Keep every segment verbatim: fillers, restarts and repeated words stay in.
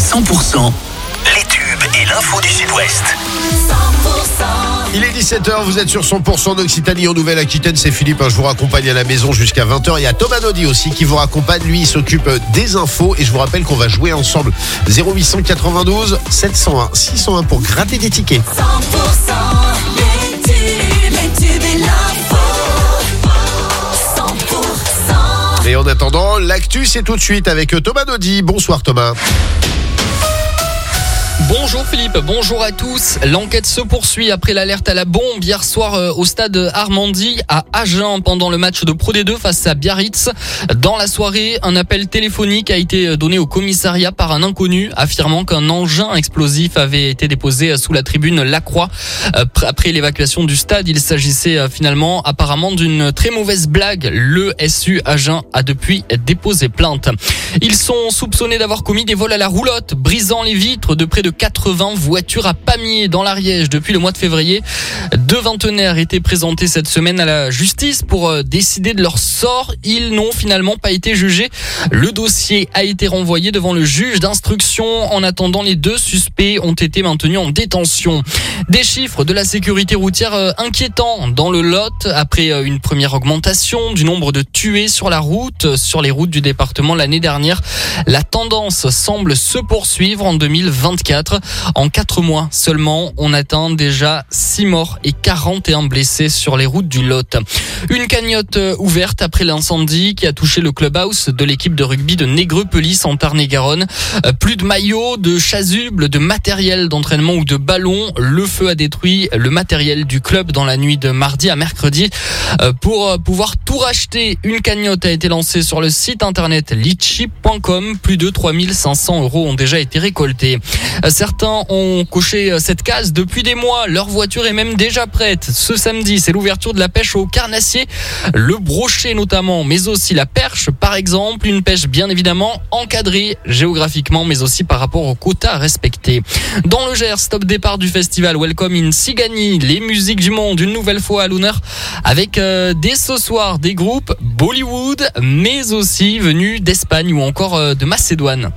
cent pour cent, les tubes et l'info du Sud-Ouest. Il est dix-sept heures, vous êtes sur cent pour cent d'Occitanie en Nouvelle-Aquitaine, c'est Philippe, je vous raccompagne à la maison jusqu'à vingt heures. Il y a Thomas Naudy aussi qui vous raccompagne, lui il s'occupe des infos et je vous rappelle qu'on va jouer ensemble zéro huit cent quatre-vingt-douze sept cent un six cent un pour gratter des tickets. cent pour cent les tubes, les tubes et l'info. cent pour cent. Et en attendant, l'actu c'est tout de suite avec Thomas Naudy. Bonsoir Thomas. Bonjour Philippe, bonjour à tous. L'enquête se poursuit après l'alerte à la bombe hier soir euh, au stade Armandie à Agen pendant le match de Pro D deux face à Biarritz. Dans la soirée, un appel téléphonique a été donné au commissariat par un inconnu affirmant qu'un engin explosif avait été déposé sous la tribune Lacroix. Euh, après l'évacuation du stade, il s'agissait euh, finalement apparemment d'une très mauvaise blague. Le S U Agen a depuis déposé plainte. Ils sont soupçonnés d'avoir commis des vols à la roulotte, brisant les vitres de près de quatre-vingts voitures à Pamiers dans l'Ariège depuis le mois de février. Deux vingtenaires étaient présentés cette semaine à la justice pour décider de leur sort. Ils n'ont finalement pas été jugés. Le dossier a été renvoyé devant le juge d'instruction. En attendant, les deux suspects ont été maintenus en détention. Des chiffres de la sécurité routière inquiétants dans le Lot après une première augmentation du nombre de tués sur la route, sur les routes du département l'année dernière. La tendance semble se poursuivre en deux mille vingt-quatre. En quatre mois seulement, on atteint déjà six morts et quarante et un blessés sur les routes du Lot. Une cagnotte ouverte après l'incendie qui a touché le clubhouse de l'équipe de rugby de Négreux-Pelisse en Tarn-et-Garonne. Plus de maillots, de chasubles, de matériel d'entraînement ou de ballons. Le feu a détruit le matériel du club dans la nuit de mardi à mercredi. Pour pouvoir tout racheter, une cagnotte a été lancée sur le site internet litchi point com. Plus de trois mille cinq cents euros ont déjà été récoltés. Certains ont coché cette case depuis des mois. Leur voiture est même déjà prête. Ce samedi, c'est l'ouverture de la pêche au carnassier, le brochet notamment, mais aussi la perche par exemple. Une pêche bien évidemment encadrée géographiquement, mais aussi par rapport aux quotas à respecter. Dans le Gers, stop départ du festival Welcome in Sigani. Les musiques du monde, une nouvelle fois à l'honneur, avec euh, dès ce soir des groupes Bollywood, mais aussi venus d'Espagne ou encore euh, de Macédoine.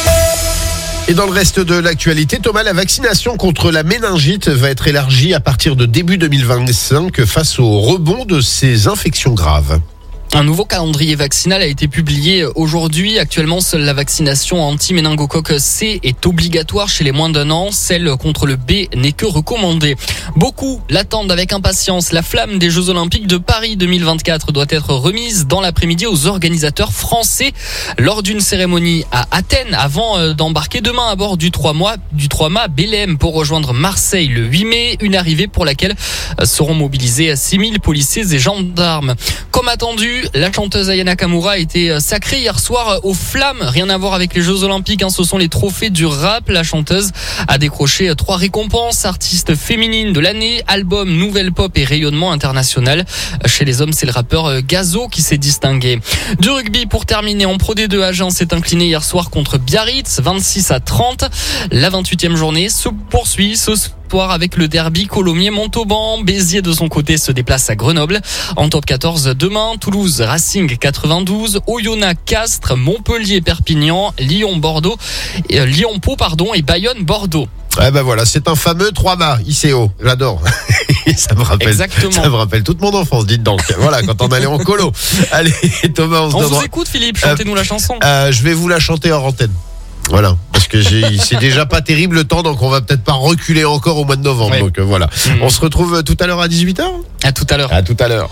Et dans le reste de l'actualité, Thomas, la vaccination contre la méningite va être élargie à partir de début deux mille vingt-cinq face au rebond de ces infections graves. Un nouveau calendrier vaccinal a été publié aujourd'hui. Actuellement, seule la vaccination anti-méningocoque C est obligatoire chez les moins d'un an. Celle contre le B n'est que recommandée. Beaucoup l'attendent avec impatience. La flamme des Jeux Olympiques de Paris deux mille vingt-quatre doit être remise dans l'après-midi aux organisateurs français lors d'une cérémonie à Athènes avant d'embarquer demain à bord du trois mâts du trois mâts Belém pour rejoindre Marseille le huit mai. Une arrivée pour laquelle seront mobilisés six mille policiers et gendarmes. Comme attendu, la chanteuse Aya Nakamura a été sacrée hier soir aux flammes. Rien à voir avec les Jeux Olympiques, hein. Ce sont les trophées du rap. La chanteuse a décroché trois récompenses. Artiste féminine de l'année, album, nouvelle pop et rayonnement international. Chez les hommes, c'est le rappeur Gazo qui s'est distingué. Du rugby pour terminer, en Pro D deux, Agen s'est incliné hier soir contre Biarritz, vingt-six à trente. La vingt-huitième journée se poursuit ce soir avec le derby Colomiers-Montauban. Béziers de son côté se déplace à Grenoble. En top quatorze demain, Toulouse, Racing quatre-vingt-douze, Oyonnax, Castres, Montpellier, Perpignan, Lyon, Bordeaux, euh, Lyon, Pau pardon et Bayonne, Bordeaux. Ah ben voilà, c'est un fameux trois mâts I C O. J'adore. ça me rappelle. Exactement. Ça me rappelle toute mon enfance, dites donc. Voilà, quand on allait en colo. Allez, Thomas, on se On donne... vous écoute, Philippe. Chantez-nous euh, la chanson. Euh, je vais vous la chanter hors antenne. Voilà, parce que j'ai, c'est déjà pas terrible le temps, donc on va peut-être pas reculer encore au mois de novembre. Ouais. Donc euh, voilà. Mmh. On se retrouve tout à l'heure à dix-huit heures. À tout à l'heure. À tout à l'heure.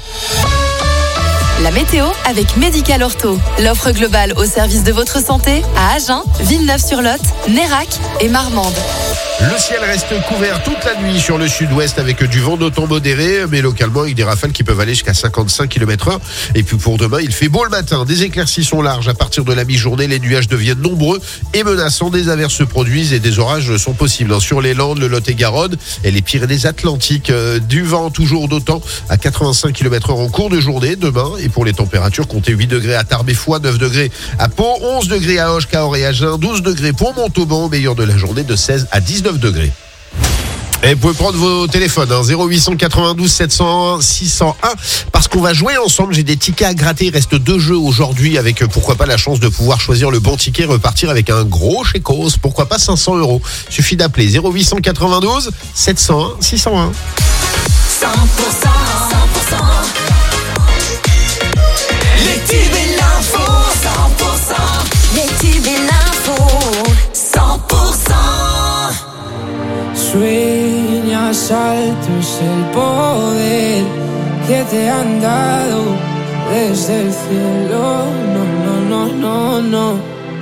La météo avec Medical Ortho. L'offre globale au service de votre santé à Agen, Villeneuve-sur-Lot, Nérac et Marmande. Le ciel reste couvert toute la nuit sur le sud-ouest avec du vent d'automne modéré, mais localement avec des rafales qui peuvent aller jusqu'à cinquante-cinq kilomètres heure. Et puis pour demain, il fait beau le matin. Des éclaircies sont larges. À partir de la mi-journée, les nuages deviennent nombreux et menaçants. Des averses se produisent et des orages sont possibles. Sur les Landes, le Lot-et-Garonne et les Pyrénées-Atlantiques. Du vent toujours d'autant à quatre-vingt-cinq kilomètres heure en cours de journée demain. Et pour les températures, comptez huit degrés à Tarbes et Foix, neuf degrés à Pau, onze degrés à Auch, Cahors et Agen, douze degrés pour Montauban, au meilleur de la journée de seize à dix-neuf degrés. Et vous pouvez prendre vos téléphones, hein, zéro huit cent quatre-vingt-douze sept cent un six cent un, parce qu'on va jouer ensemble. J'ai des tickets à gratter. Il reste deux jeux aujourd'hui avec, euh, pourquoi pas, la chance de pouvoir choisir le bon ticket, repartir avec un gros chécos. Pourquoi pas cinq cents euros. Suffit d'appeler zéro huit cent quatre-vingt-douze sept cent un six cent un. cent pour cent, cent pour cent. Les tubes et l'info, cent pour cent. Les tubes et l'info, cent pour cent. Sueñas alto es el poder que te han dado desde el cielo. No, no, no, no, no.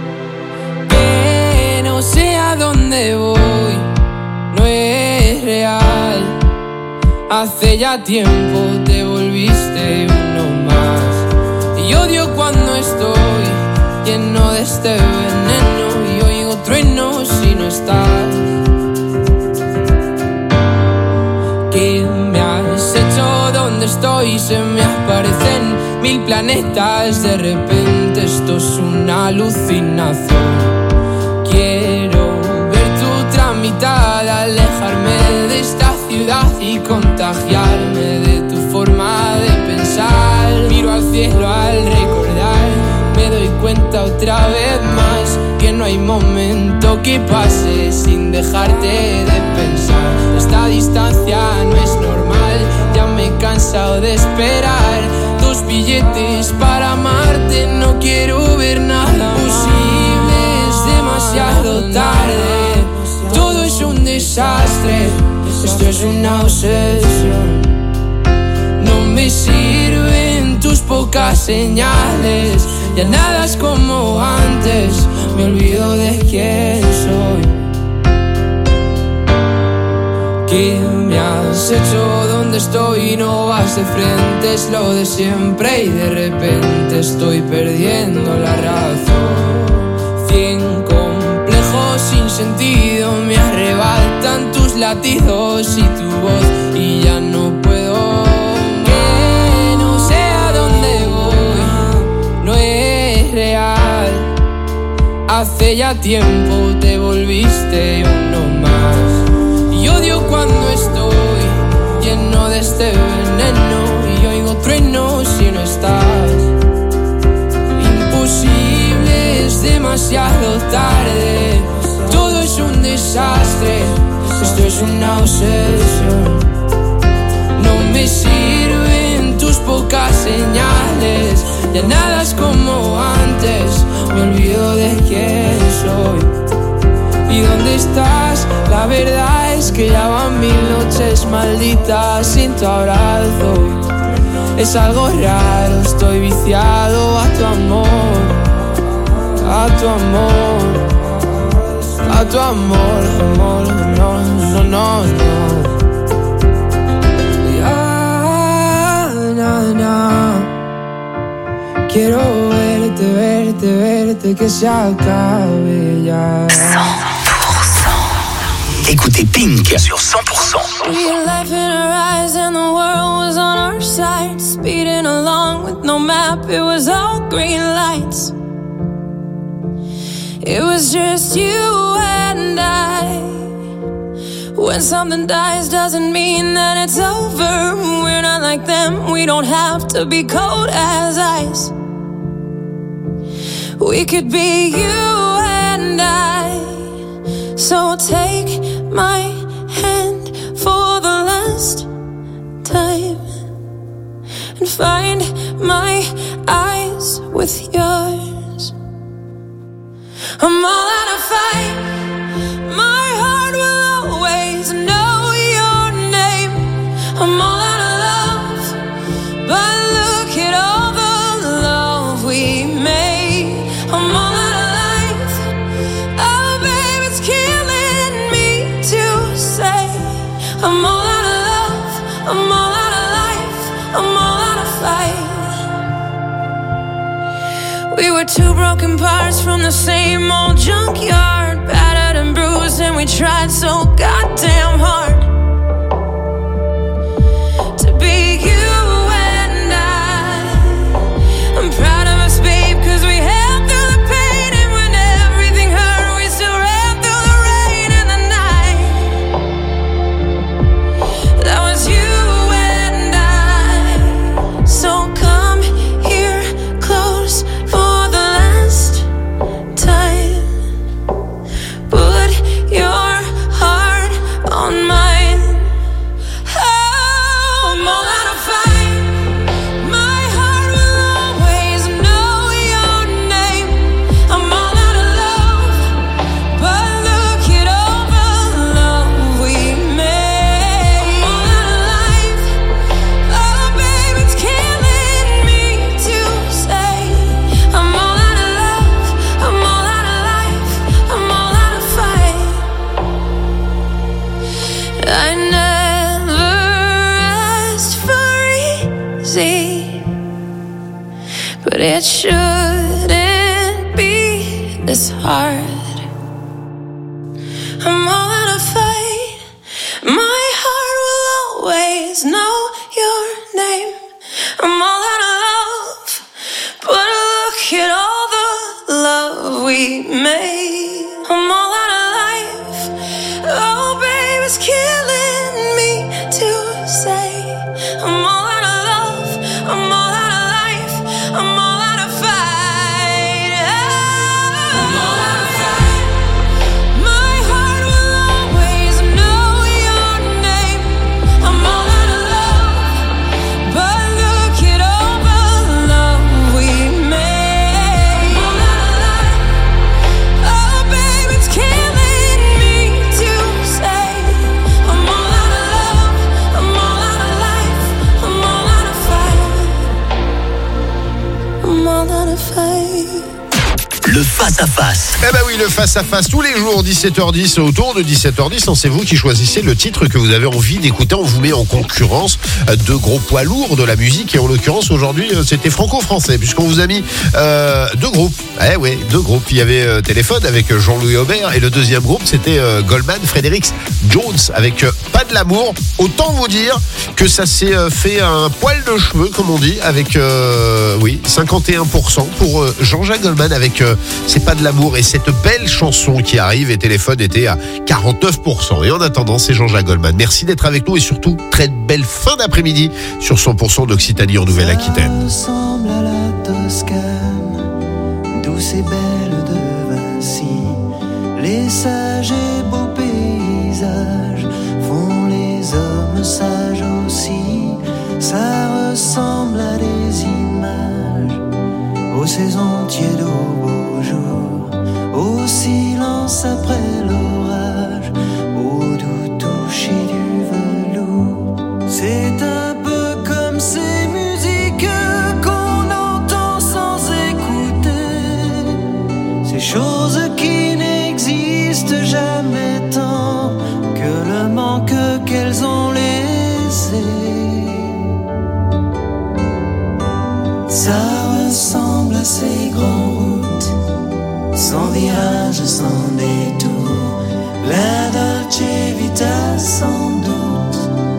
Que no sé a dónde voy, no es real. Hace ya tiempo te volviste uno más. Y odio cuando estoy lleno de este veneno y oigo truenos si no estás. ¿Qué me has hecho? ¿Dónde estoy? Se me aparecen mil planetas. De repente esto es una alucinación. Quiero ver tu tramitada, alejarme de esta ciudad y contagiarme de tu forma de pensar. Miro al cielo al recordar, me doy cuenta otra vez más que no hay momento que pase sin dejarte de pensar. Esta distancia no es normal, ya me he cansado de esperar. Dos billetes para amarte, no quiero ver nada posible, es demasiado tarde. Todo es un desastre, esto es una obsesión. No me sirven tus pocas señales, ya nada es como antes, me olvido de quién soy. ¿Qué me has hecho? ¿Dónde estoy? No vas de frente, es lo de siempre y de repente estoy perdiendo la razón. Cien complejos sin sentido me arrebatan tus latidos y tu voz y ya no puedo. Que no sé a dónde voy, no es real. Hace ya tiempo te volviste uno más. Y odio cuando estoy lleno de este veneno y oigo truenos si no estás. Imposible, es demasiado tarde. Todo es un desastre, esto es una obsesión. No me sirven tus pocas señales, ya nada es como antes, me olvido de quién soy. ¿Y dónde estás? La verdad es que ya van mil noches malditas sin tu abrazo. Es algo raro, estoy viciado a tu amor, a tu amor, a tu amor, amor, no, no, no, no. Ya, na, na. Quiero verte, verte, verte, que se acabe ya. Écoutez Pink sur cent pour cent. We had life in our eyes and the world was on our side. Speeding along with no map, it was all green lights. It was just you and I. When something dies doesn't mean that it's over. We're not like them, we don't have to be cold as ice. We could be you and I. So take my hand for the last time and find my eyes with yours. I'm all out of fight. My heart will always know your name. I'm all out of love, but look at all the love we made. I'm all out of life. Oh, babe, it's killing me to say. I'm all out of love. I'm all out of life. I'm all out of fight. We were two broken parts from the same old junkyard, battered and bruised, and we tried so goddamn hard to be you and I. I'm proud of us, babe, cause we held through the pain, and when everything hurt, we still ran through the rain and the night. but it shouldn't be this hard. I'm all out of fight. My heart will always know your name. I'm all out of love, but look at all the love we made. I'm all out of life. Oh, babe, it's killing me to say. I'm all out of love. I'm all out of life. I'm all out of fight. Oh, I'm all out of fight. My heart will always know your name. I'm all out of love, but look at all the love we made. I'm all out of life. Oh, babe, it's killing me to say. I'm all out of love. I'm all out of life. I'm all out of fight. I'm all out of fight. Le face-à-face. Eh ben oui, le face-à-face tous les jours, dix-sept heures dix, autour de dix-sept heures dix, c'est vous qui choisissez le titre que vous avez envie d'écouter. On vous met en concurrence deux gros poids lourds de la musique et en l'occurrence aujourd'hui c'était franco-français puisqu'on vous a mis euh, deux groupes. Eh ouais, deux groupes. Il y avait euh, Téléphone avec Jean-Louis Aubert et le deuxième groupe c'était euh, Goldman, Frédéric Jones avec euh, Pas de l'amour. Autant vous dire que ça s'est euh, fait un poil de cheveux comme on dit avec euh, oui cinquante et un pour cent pour euh, Jean-Jacques Goldman avec euh, C'est pas de l'amour et cette belle chanson qui arrive et Téléphone était à quarante-neuf pour cent. Et en attendant, c'est Jean-Jacques Goldman. Merci d'être avec nous et surtout, très belle fin d'après-midi sur cent pour cent d'Occitanie en Nouvelle-Aquitaine. Ça ressemble à la Toscane, douce et belle de Vinci. Les sages et beaux paysages font les hommes sages aussi. Ça ressemble à des images, aux saisons tièdes, aux beaux jours, au silence après l'orage, au doux toucher du velours. C'est un peu comme ces musiques qu'on entend sans écouter, ces choses qui n'existent jamais tant que le manque qu'elles ont laissé. Ça ressemble à ces grandes routes, sans virage, sans détour, la Dolce Vita sans doute.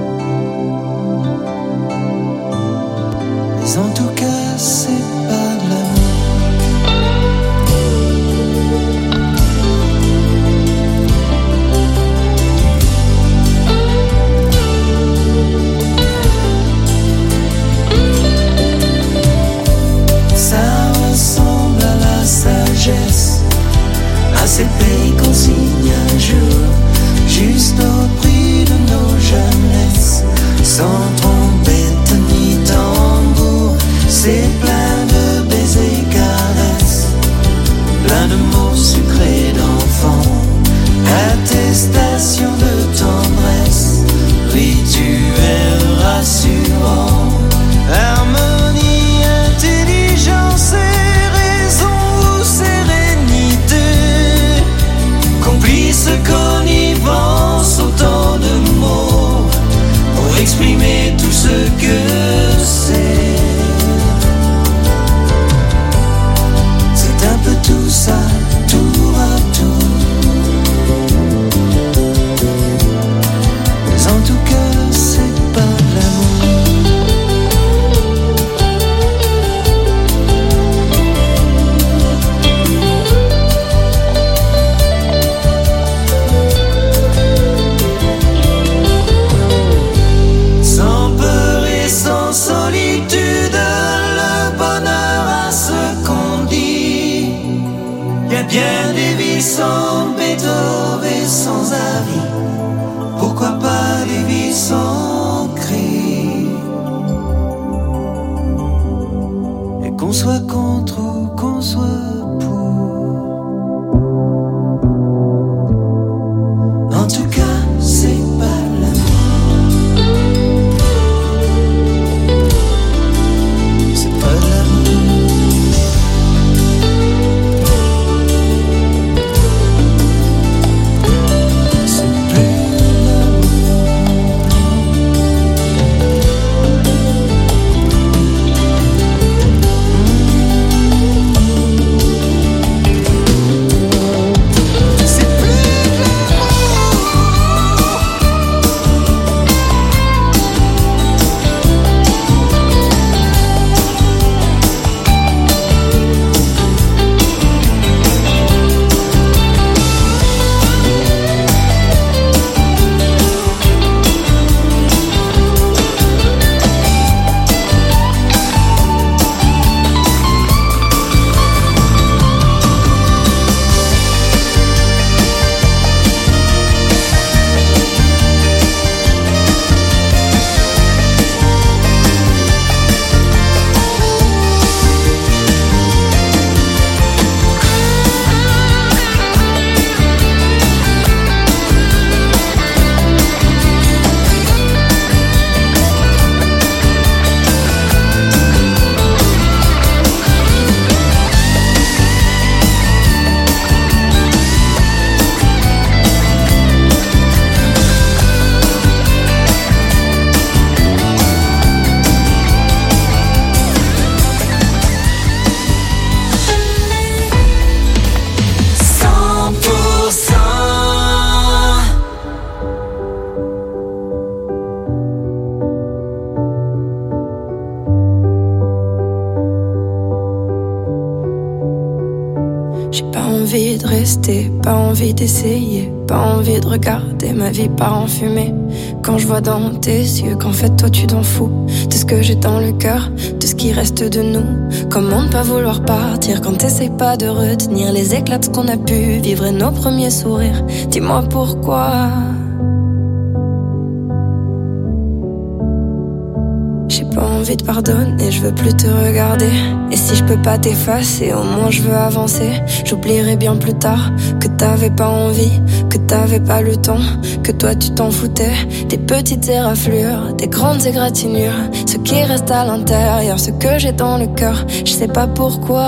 Mais en tout cas, c'est pas de l'amour. À ces pays qu'on signe un jour, juste au prix de nos jeunesses, sans trompette ni tambour. C'est plein de baisers caresses, plein de mots sucrés d'enfants, attestation de tendresse, rituel rassurant, harmonie, intelligence et complice connivence, autant de mots pour exprimer tout ce que c'est. C'est un peu tout ça, tour à tour. Mais en tout cas, c'est pas de l'amour. Bien des vies sans Beethoven et sans avis, pourquoi pas des vies sans cri. Et qu'on soit contre ou qu'on soit pour, en tout cas c'est pas l'amour. C'est pas l'amour. envie de rester, pas envie d'essayer, pas envie de regarder ma vie part en fumée. Quand je vois dans tes yeux qu'en fait toi tu t'en fous de ce que j'ai dans le cœur, de ce qui reste de nous. Comment ne pas vouloir partir quand t'essayes pas de retenir les éclats de ce qu'on a pu vivre et nos premiers sourires. Dis-moi pourquoi. J'ai pas envie de pardonner, je veux plus te regarder. Et si je peux pas t'effacer, au moins je veux avancer. J'oublierai bien plus tard que t'avais pas envie, que t'avais pas le temps, que toi tu t'en foutais. Des petites éraflures, des grandes égratignures, ce qui reste à l'intérieur, ce que j'ai dans le cœur, je sais pas pourquoi.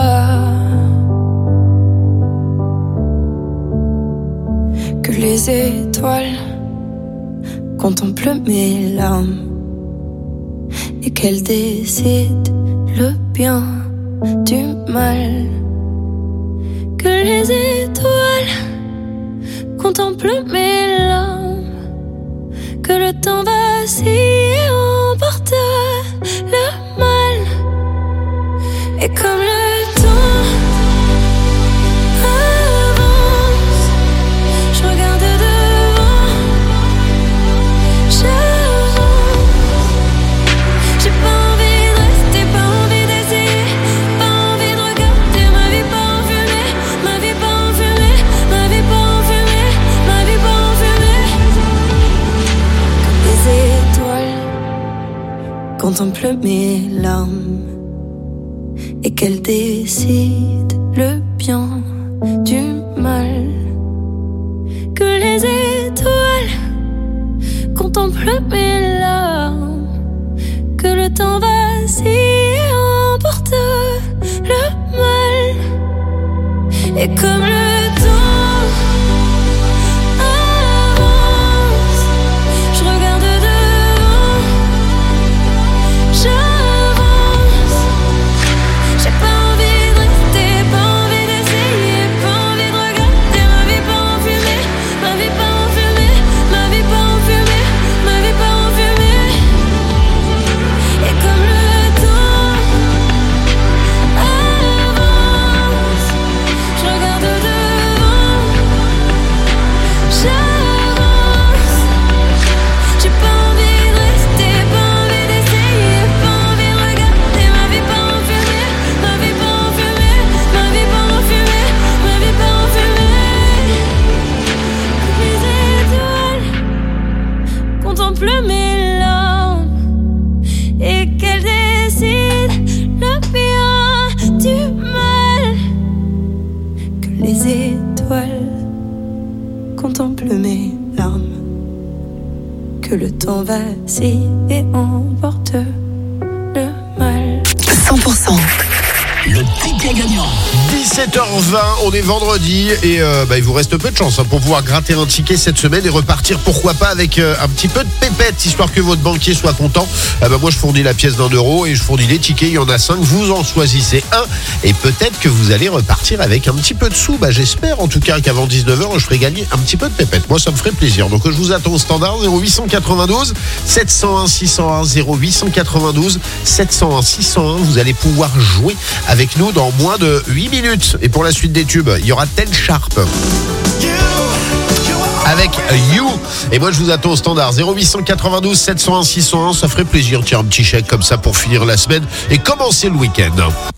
Que les étoiles contemplent mes larmes et qu'elle décide le bien du mal. Que les étoiles contemplent mes larmes, que le temps vacille et emporte le mal. Et comme le temps avance, je regarde devant, j'avance. J'ai pas envie de rester, pas envie d'essayer, pas envie de regarder ma vie pas en fumée, ma vie pas en fumée, ma vie pas en fumée, ma vie pas en fumée. Les étoiles contemplent mes larmes et qu'elles décident le bien du mal. Que les étoiles contemplent mes larmes, que le temps vacille et emporte le mal. Et comme le temps avance, je regarde devant, j'avance. J'ai pas envie de rester, pas envie d'essayer, pas envie de regarder ma vie pas en fumée, ma vie pas en fumée, ma vie pas en fumée, ma vie pas en fumée. Et comme le temps avance, je regarde devant, j'avance. J'ai pas envie de rester, pas envie d'essayer, pas envie de regarder ma vie pas en fumée, ma vie pas en fumée, ma vie pas en fumée, ma vie pas en fumée. Les étoiles contemplent mes larmes et qu'elles décident le bien du mal. Que les étoiles contemplent mes larmes, que le temps vacille et emporte le mal. cent pour cent. Le ticket gagnant. dix-sept heures vingt, on est vendredi et euh, bah, il vous reste peu de chance hein, pour pouvoir gratter un ticket cette semaine et repartir pourquoi pas avec euh, un petit peu de pépette histoire que votre banquier soit content. Ah bah, moi je fournis la pièce d'un euro et je fournis les tickets, il y en a cinq, vous en choisissez un et peut-être que vous allez repartir avec un petit peu de sous. Bah, j'espère en tout cas qu'avant dix-neuf heures je ferai gagner un petit peu de pépette. Moi ça me ferait plaisir. Donc je vous attends au standard zéro huit cent quatre-vingt-douze sept cent un six cent un, zéro huit cent quatre-vingt-douze sept cent un six cent un. Vous allez pouvoir jouer avec nous dans moins de huit minutes. Et pour la suite des tubes, il y aura Ten Sharp avec You. Et moi je vous attends au standard zéro huit cent quatre-vingt-douze sept cent un six cent un. Ça ferait plaisir, tiens, un petit chèque comme ça pour finir la semaine et commencer le week-end.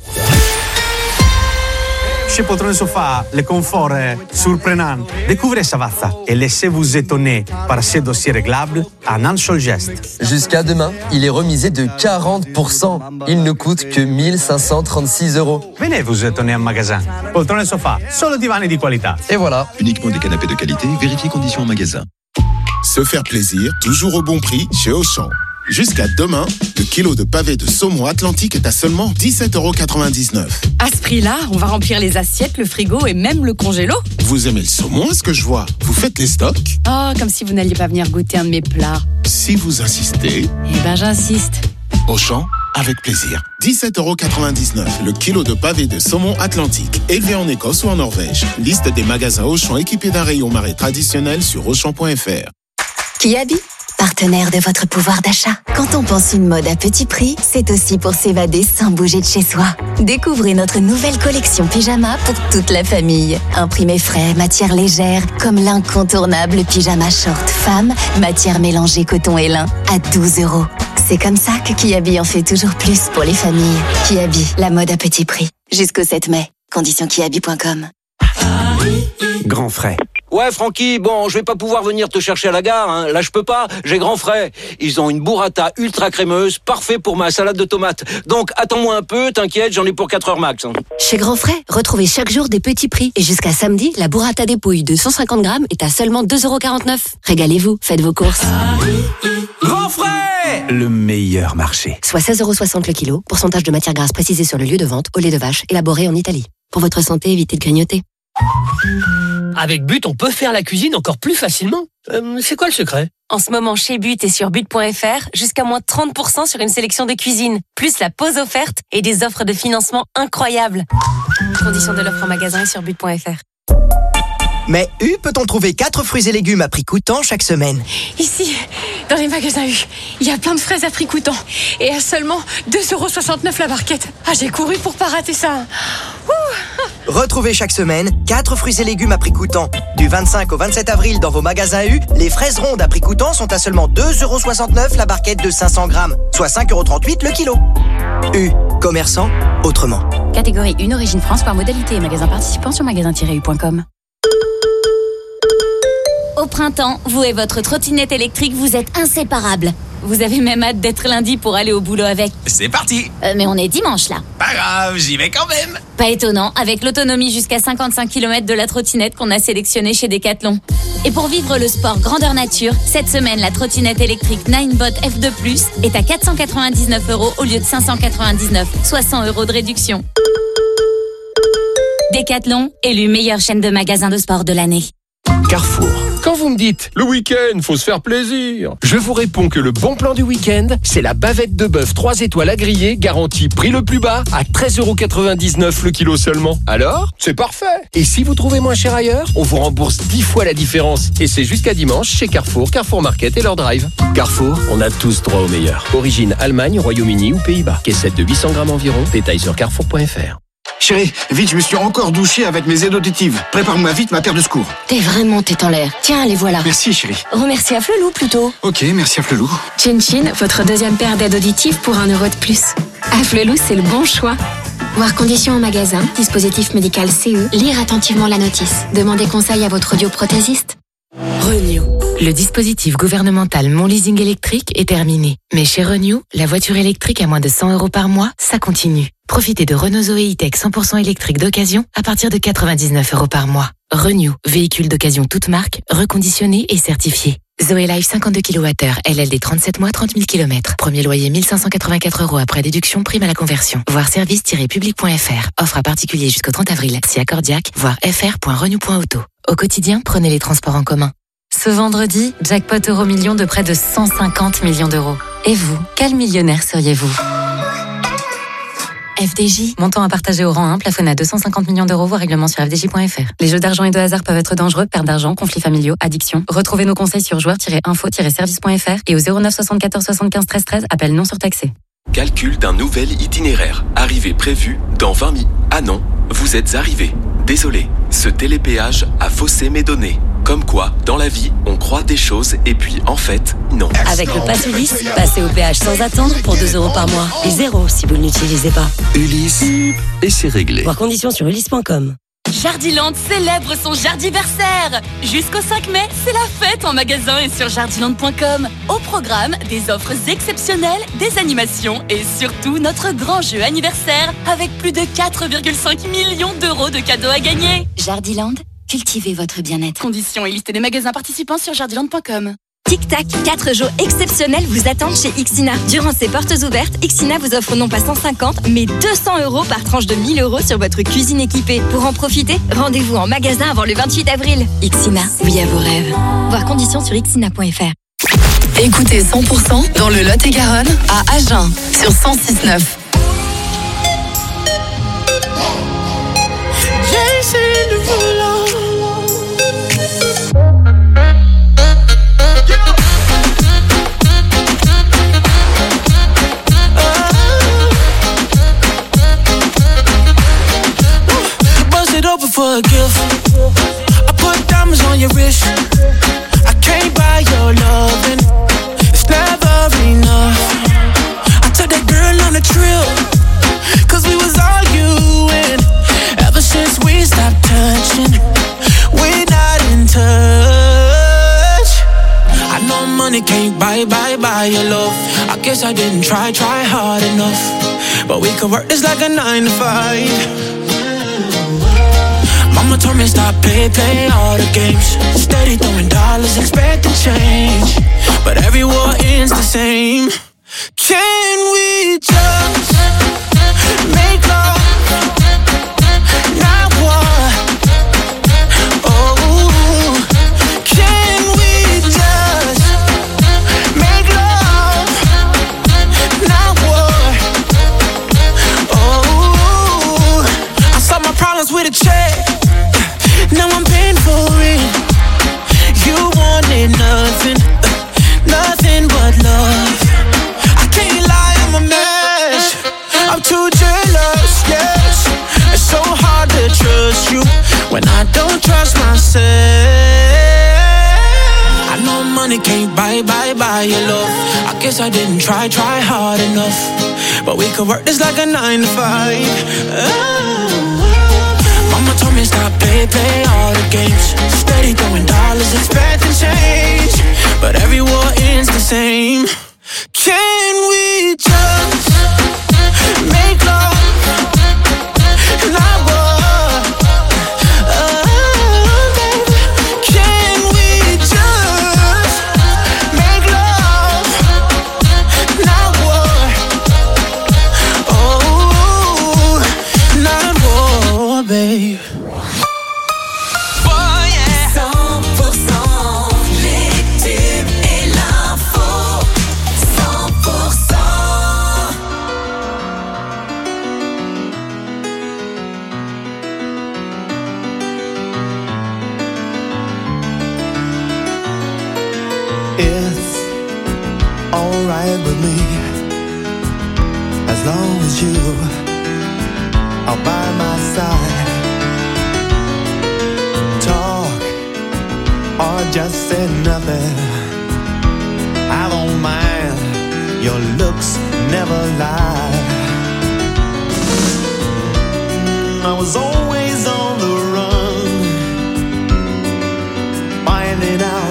Chez Poltrone Sofa, le confort est surprenant. Découvrez Savazza et laissez-vous étonner par ses dossiers réglables en un seul geste. Jusqu'à demain, il est remisé de quarante pour cent. Il ne coûte que mille cinq cent trente-six euros. Venez vous étonner en magasin. Poltrone Sofa, solo divani di qualità. Et voilà. Uniquement des canapés de qualité, vérifiez conditions en magasin. Se faire plaisir, toujours au bon prix chez Auchan. Jusqu'à demain, le kilo de pavé de saumon Atlantique est à seulement dix-sept euros quatre-vingt-dix-neuf. À ce prix-là, on va remplir les assiettes, le frigo et même le congélo. Vous aimez le saumon, est-ce que je vois? Vous faites les stocks? Oh, comme si vous n'alliez pas venir goûter un de mes plats. Si vous insistez... Eh ben, j'insiste. Auchan, avec plaisir. dix-sept euros quatre-vingt-dix-neuf, le kilo de pavé de saumon Atlantique, élevé en Écosse ou en Norvège. Liste des magasins Auchan équipés d'un rayon marais traditionnel sur auchan point f r. Qui a dit partenaire de votre pouvoir d'achat. Quand on pense une mode à petit prix, c'est aussi pour s'évader sans bouger de chez soi. Découvrez notre nouvelle collection pyjama pour toute la famille. Imprimé frais, matière légère, comme l'incontournable pyjama short femme, matière mélangée coton et lin, à douze euros. C'est comme ça que Kiabi en fait toujours plus pour les familles. Kiabi, la mode à petit prix. Jusqu'au sept mai. Conditions kiabi point com. Grand frais. Ouais, Francky, bon, je vais pas pouvoir venir te chercher à la gare, hein. Là, je peux pas, j'ai grand frais. Ils ont une burrata ultra crémeuse, parfait pour ma salade de tomates. Donc, attends-moi un peu, t'inquiète, j'en ai pour quatre heures max. Hein. Chez Grand Frais, retrouvez chaque jour des petits prix. Et jusqu'à samedi, la burrata dépouille de cent cinquante grammes est à seulement deux euros quarante-neuf. Régalez-vous, faites vos courses. Grand frais, le meilleur marché. Soit seize euros soixante le kilo, pourcentage de matière grasse précisé sur le lieu de vente, au lait de vache, élaboré en Italie. Pour votre santé, évitez de grignoter. Avec But, on peut faire la cuisine encore plus facilement. Euh, c'est quoi le secret ? En ce moment, chez But et sur but point f r, jusqu'à moins trente pour cent sur une sélection de cuisine, plus la pause offerte et des offres de financement incroyables. Conditions de l'offre en magasin et sur but point f r. Mais U peut-on trouver quatre fruits et légumes à prix coûtant chaque semaine? Ici, dans les magasins U, il y a plein de fraises à prix coûtant. Et à seulement deux euros soixante-neuf la barquette. Ah, j'ai couru pour pas rater ça. Ouh. Retrouvez chaque semaine quatre fruits et légumes à prix coûtant. Du vingt-cinq au vingt-sept avril dans vos magasins U, les fraises rondes à prix coûtant sont à seulement deux euros soixante-neuf la barquette de cinq cents grammes, soit cinq euros trente-huit le kilo. U, commerçant autrement. Catégorie un, origine France par modalité. Magasin participant sur magasin tiret u point com. Au printemps, vous et votre trottinette électrique, vous êtes inséparables. Vous avez même hâte d'être lundi pour aller au boulot avec. C'est parti. Euh, mais on est dimanche là. Pas grave, j'y vais quand même. Pas étonnant, avec l'autonomie jusqu'à cinquante-cinq kilomètres de la trottinette qu'on a sélectionnée chez Decathlon. Et pour vivre le sport grandeur nature, cette semaine, la trottinette électrique Ninebot F deux plus est à quatre cent quatre-vingt-dix-neuf euros au lieu de cinq cent quatre-vingt-dix-neuf, soit cent euros de réduction. Decathlon, élu meilleure chaîne de magasins de sport de l'année. Carrefour. Quand vous me dites, le week-end, faut se faire plaisir, je vous réponds que le bon plan du week-end, c'est la bavette de bœuf trois étoiles à griller, garantie prix le plus bas, à treize euros quatre-vingt-dix-neuf le kilo seulement. Alors, c'est parfait. Et si vous trouvez moins cher ailleurs, on vous rembourse dix fois la différence. Et c'est jusqu'à dimanche chez Carrefour, Carrefour Market et leur drive. Carrefour, on a tous droit au meilleur. Origine Allemagne, Royaume-Uni ou Pays-Bas. Caissette de huit cents grammes environ. Détail sur carrefour point f r. Chérie, vite, je me suis encore douché avec mes aides auditives. Prépare-moi vite ma paire de secours. T'es vraiment tête en l'air. Tiens, les voilà. Merci, chérie. Remercie à Flelou plutôt. Ok, merci à Flelou. Chin Chin, votre deuxième paire d'aides auditives pour un euro de plus. À Flelou, c'est le bon choix. Voir conditions en magasin, dispositif médical C E, lire attentivement la notice. Demandez conseil à votre audioprothésiste. Renew. Le dispositif gouvernemental Mon Leasing électrique est terminé. Mais chez Renew, la voiture électrique à moins de cent euros par mois, ça continue. Profitez de Renault Zoé E-Tech cent pour cent électrique d'occasion à partir de quatre-vingt-dix-neuf euros par mois. Renew, véhicule d'occasion toute marque, reconditionné et certifié. Zoé Life cinquante-deux kilowattheures, L L D trente-sept mois, trente mille kilomètres. Premier loyer mille cinq cent quatre-vingt-quatre euros après déduction, prime à la conversion. Voir service tiret public point f r. Offre à particulier jusqu'au trente avril. Si accordiaque, voir f r point renew point auto. Au quotidien, prenez les transports en commun. Ce vendredi, jackpot euro million de près de cent cinquante millions d'euros. Et vous, quel millionnaire seriez-vous ? F D J, montant à partager au rang un, plafonné à deux cent cinquante millions d'euros, voire règlement sur f d j point f r. Les jeux d'argent et de hasard peuvent être dangereux, perte d'argent, conflits familiaux, addiction. Retrouvez nos conseils sur joueurs tiret info tiret service point f r et au zéro neuf soixante-quatorze soixante-quinze treize treize, appel non surtaxé. Calcul d'un nouvel itinéraire. Arrivée prévue dans vingt minutes. Ah non, vous êtes arrivé. Désolé, ce télépéage a faussé mes données. Comme quoi, dans la vie, on croit des choses et puis en fait, non. Avec le Pass Ulysse, passez au péage sans attendre pour deux euros par mois. Et zéro si vous ne l'utilisez pas. Ulysse, et c'est réglé. Voir conditions sur ulysse point com. Jardiland célèbre son jardiversaire. Jusqu'au cinq mai, c'est la fête en magasin et sur jardiland point com. Au programme, des offres exceptionnelles, des animations et surtout notre grand jeu anniversaire avec plus de quatre virgule cinq millions d'euros de cadeaux à gagner. Jardiland, cultivez votre bien-être. Conditions et liste des magasins participants sur jardiland point com. Tic Tac, quatre jours exceptionnels vous attendent chez Ixina. Durant ces portes ouvertes, Ixina vous offre non pas cent cinquante, mais deux cents euros par tranche de mille euros sur votre cuisine équipée. Pour en profiter, rendez-vous en magasin avant le vingt-huit avril. Ixina, oui à vos rêves. Voir conditions sur ixina point f r. Écoutez cent pour cent dans le Lot-et-Garonne à Agen sur cent six neuf. J'ai essayé de voler. a gift. I put diamonds on your wrist. I can't buy your loving. It's never enough. I took that girl on a trip, cause we was arguing. Ever since we stopped touching, we're not in touch. I know money can't buy, buy, buy your love. I guess I didn't try, try hard enough. But we could work this like a nine to five. Mama told me stop, play, play all the games. Steady throwing dollars, expecting change. But every war ends the same. Can we just make love, not war? Oh, can we just make love, not war? Oh, I solved my problems with a check. Now I'm paying for it. You wanted nothing, nothing but love. I can't lie, I'm a mess. I'm too jealous, yes. It's so hard to trust you when I don't trust myself. I know money can't buy, buy, buy your love. I guess I didn't try, try hard enough. But we could work this like a nine to five. Oh. Mama told me stop, play, play all the games. Steady throwing dollars, expecting change. But every war ends the same. Can we just make love, not war? Oh, baby. Can we just make love, not war? Oh, not war, babe. Alright with me, as long as you are by my side. Talk or just say nothing, I don't mind, your looks never lie. I was always on the run, finding out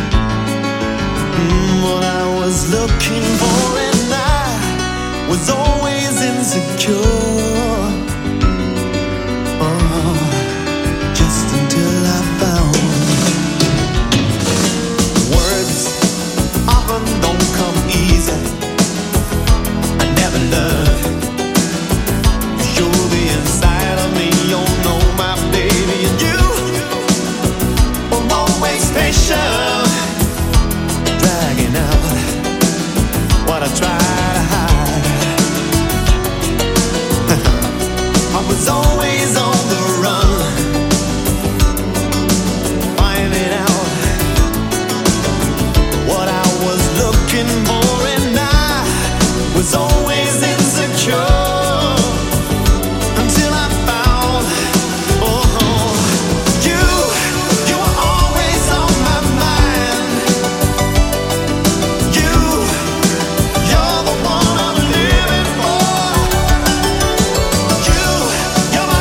what I was looking for, and I was always insecure. Oh, just until I found words often don't come easy. I never learned. You'll be inside of me, you'll know my baby, and you were always patient. What I try to hide. I was always on the run, finding out what I was looking for, and I was always insecure. You're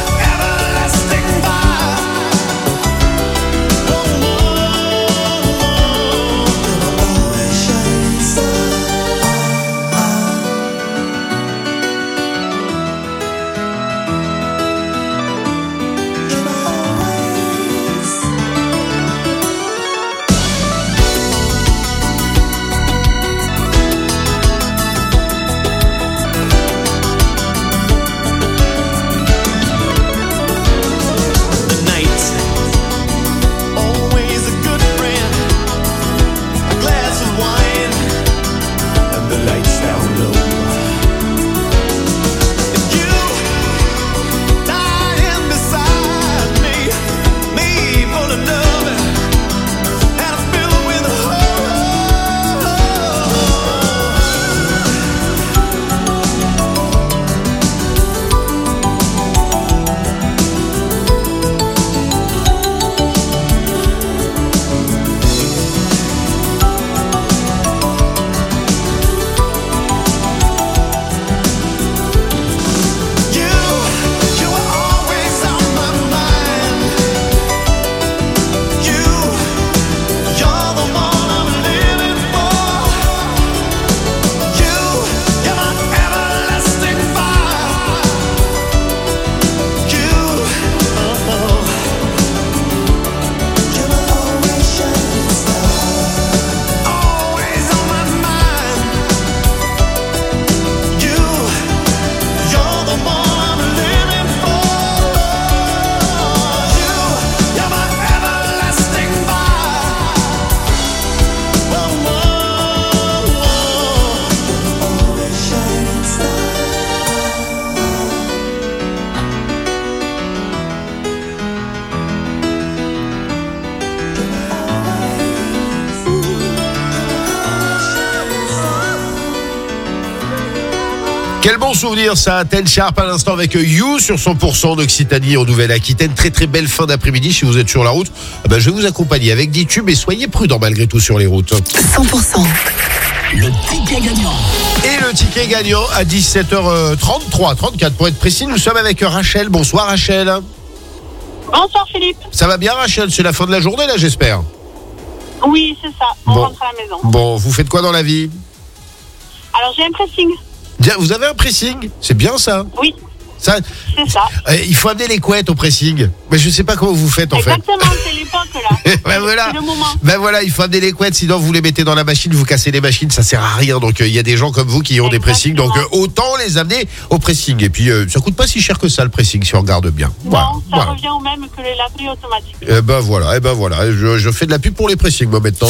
Quel bon souvenir ça, Ten Sharp à l'instant avec You sur cent pour cent d'Occitanie en Nouvelle-Aquitaine. Très très belle fin d'après-midi si vous êtes sur la route. Eh ben, je vais vous accompagner avec dix tubes et soyez prudents malgré tout sur les routes. cent pour cent. Le ticket gagnant. Et le ticket gagnant à dix-sept heures trente-trois, trente-quatre pour être précis. Nous sommes avec Rachel. Bonsoir Rachel. Bonsoir Philippe. Ça va bien Rachel? C'est la fin de la journée là j'espère. Oui c'est ça, on bon. rentre à la maison. Bon, vous faites quoi dans la vie? Alors j'ai un pressing. Bien, vous avez un pressing? C'est bien ça? Oui. Ça, c'est ça. Euh, il faut amener les couettes au pressing. Mais je sais pas comment vous faites en Exactement, fait. Exactement, c'est l'époque là. ben voilà. C'est le moment. Ben voilà, il faut amener les couettes, sinon vous les mettez dans la machine, vous cassez les machines, ça sert à rien. Donc il euh, y a des gens comme vous qui ont Exactement. des pressings, donc euh, autant les amener au pressing. Et puis euh, ça coûte pas si cher que ça le pressing si on regarde bien. Non, voilà. ça voilà. revient au même que les laveries automatiques. Eh ben voilà, eh ben voilà, je, je fais de la pub pour les pressings moi maintenant.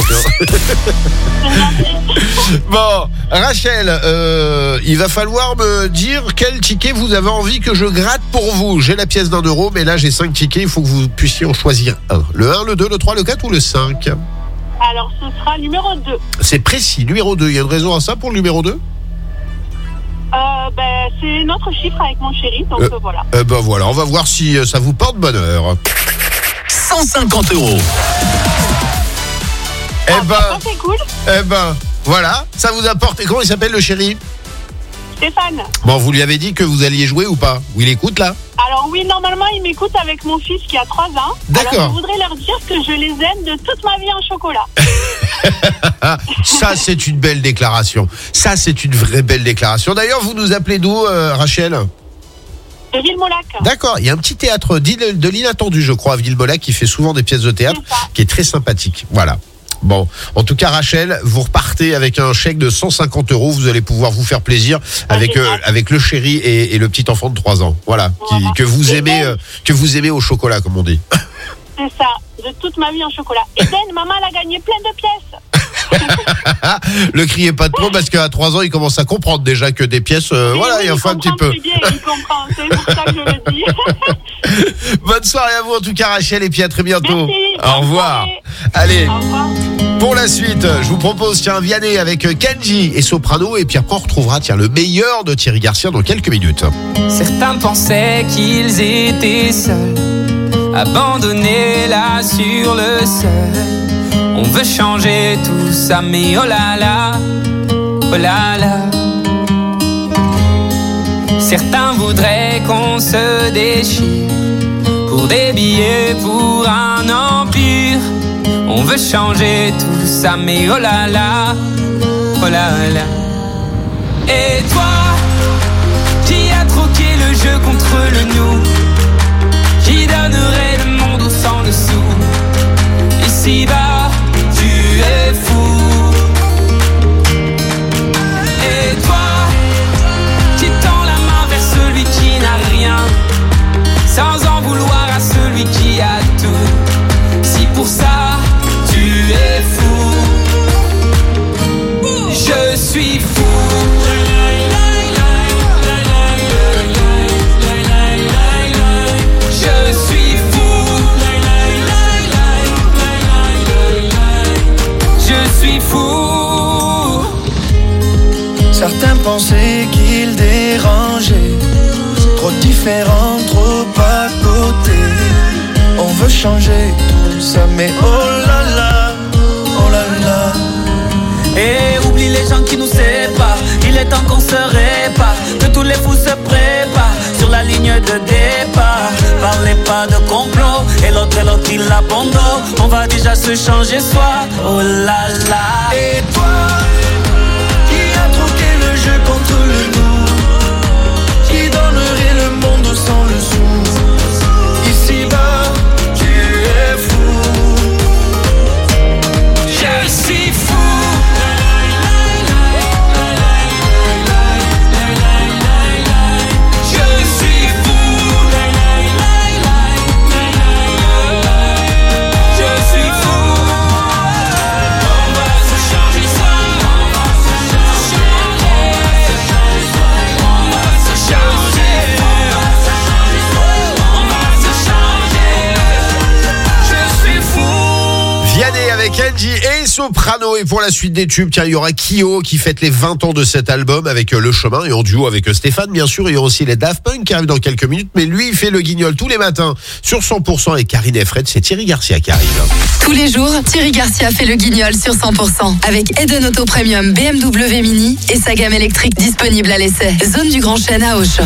Bon, Rachel, euh, il va falloir me dire quel ticket vous avez envie que je gratte pour vous. J'ai la pièce d'un euro, mais là j'ai cinq tickets, il faut que vous puissiez en choisir un. Le un, le deux, le trois, le quatre ou le cinq? Alors ce sera numéro deux. C'est précis, numéro deux. Il y a une raison à ça pour le numéro deux? Euh, ben, c'est notre chiffre avec mon chéri, donc euh, euh, voilà. Euh, ben voilà, on va voir si euh, ça vous porte bonheur. cent cinquante euros. Eh ah, ben, ça, c'est cool. Eh ben, voilà, ça vous apporte. Et comment il s'appelle le chéri? Stéphane. Bon, vous lui avez dit que vous alliez jouer ou pas? Ou il écoute là? Alors oui, normalement, il m'écoute avec mon fils qui a trois ans. D'accord. Alors je voudrais leur dire que je les aime de toute ma vie en chocolat. Ça, c'est une belle déclaration. Ça, c'est une vraie belle déclaration. D'ailleurs, vous nous appelez d'où, euh, Rachel? De Villemolac. D'accord, il y a un petit théâtre de l'inattendu, je crois, à Villemolac, qui fait souvent des pièces de théâtre, qui est très sympathique. Voilà. Bon, en tout cas, Rachel, vous repartez avec un chèque de cent cinquante euros. Vous allez pouvoir vous faire plaisir avec euh, avec le chéri et, et le petit enfant de trois ans. Voilà, voilà. Qui, que vous aimez euh, que vous aimez au chocolat, comme on dit. C'est ça, de toute ma vie en chocolat. Et Ben, maman, elle a gagné plein de pièces. Le criez pas trop parce qu'à trois ans, il commence à comprendre déjà que des pièces, euh, oui, voilà, oui, il en faut un petit peu. Bien, il comprend, c'est pour ça que je le dis. Bonne soirée à vous en tout cas, Rachel, et puis à très bientôt. Merci, au revoir. Allez. Au revoir. Pour la suite, je vous propose tiens Vianney avec Kenji et Soprano, et puis après on retrouvera tiens le meilleur de Thierry Garcia dans quelques minutes. Certains pensaient qu'ils étaient seuls, abandonnés là sur le seuil. On veut changer tout ça, mais oh là là, oh là là. Certains voudraient qu'on se déchire pour des billets, pour un empire. On veut changer tout ça, mais oh là là, oh là là. Et toi, qui a troqué le jeu contre le nous, qui donnerait le monde au sang dessous. Ici-bas, tu es fou. Et toi, qui tend la main vers celui qui n'a rien, sans en vouloir à celui qui a tout. Si pour ça tu es fou, je suis fou. Je suis fou. Je suis fou. Certains pensaient qu'ils dérangeaient, trop différents, trop à côté. On veut changer tout ça, mais oh là là, oh là là. Et oublie les gens qui nous séparent, il est temps qu'on se répare, que tous les fous se préparent sur la ligne de départ. Parlez pas de complot, et l'autre et l'autre il abandonne. On va déjà se changer soi, oh là là. Et toi, qui a troqué le jeu contre le nous, qui donnerait le monde sans le sou. Ici-bas, tu es fou. Je suis fou. Je suis fou. Je suis fou. On va se changer ça. Soprano. Et pour la suite des tubes, tiens, il y aura Kyo qui fête les vingt ans de cet album avec Le Chemin et en duo avec Stéphane, bien sûr. Il y aura aussi les Daft Punk qui arrivent dans quelques minutes, mais lui, il fait le guignol tous les matins sur cent pour cent avec Karine et Fred. C'est Thierry Garcia qui arrive. Tous les jours, Thierry Garcia fait le guignol sur cent pour cent avec Eden Auto Premium B M W Mini et sa gamme électrique disponible à l'essai. Zone du Grand Chêne à Auch.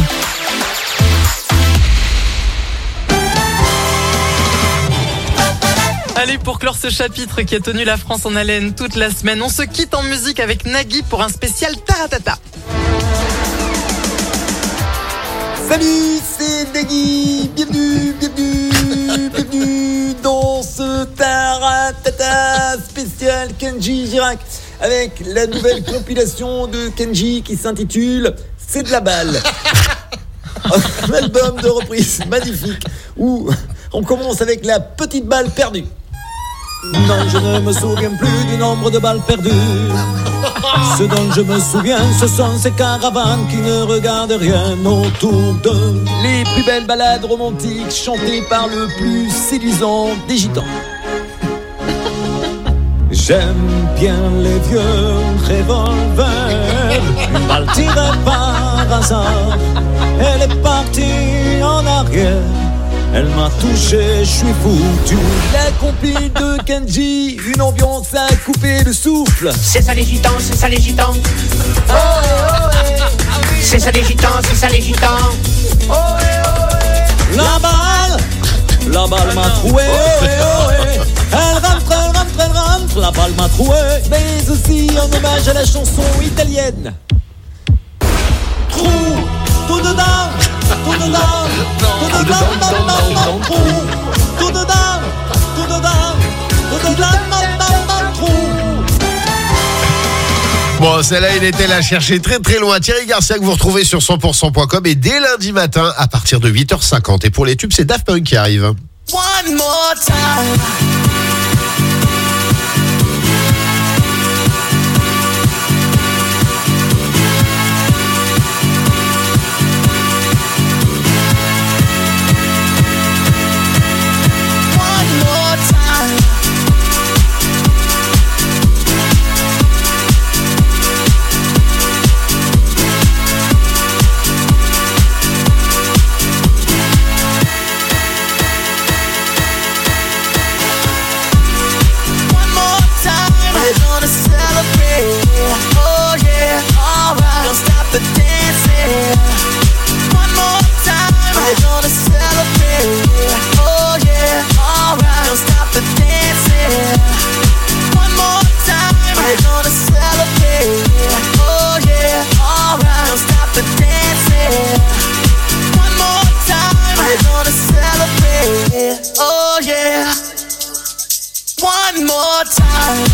Allez, pour clore ce chapitre qui a tenu la France en haleine toute la semaine, on se quitte en musique avec Nagui pour un spécial Taratata. Salut, c'est Nagui. Bienvenue, bienvenue, bienvenue dans ce Taratata spécial Kenji Girac avec la nouvelle compilation de Kenji qui s'intitule C'est de la balle. Un album de reprise magnifique où on commence avec la petite balle perdue. Non, je ne me souviens plus du nombre de balles perdues. Ce dont je me souviens, ce sont ces caravanes qui ne regardent rien autour d'eux. Les plus belles ballades romantiques chantées par le plus séduisant des gitans. J'aime bien les vieux revolvers. Une balle tirée par hasard. Elle est partie en arrière. Elle m'a touché, je suis foutu. La compil de Kenji, une ambiance à couper le souffle. C'est ça les gitans, c'est ça les gitans. Oh, oh, oh. C'est ça les gitans, c'est ça les gitans. Oh, oh, oh. La balle, la balle m'a troué. Oh, oh, oh. Elle rentre, elle rentre, elle rentre. La balle m'a troué. Mais aussi en hommage à la chanson italienne. Trou, tout dedans. Tout dedans, tout dedans, tout dedans, trou. Tout dedans, tout dedans, tout dedans, trou. Bon, celle-là, il était là chercher très très loin. Thierry Garcia que vous retrouvez sur cent pour cent point com et dès lundi matin à partir de huit heures cinquante. Et pour les tubes, c'est Daft Punk qui arrive. One more time. One more time.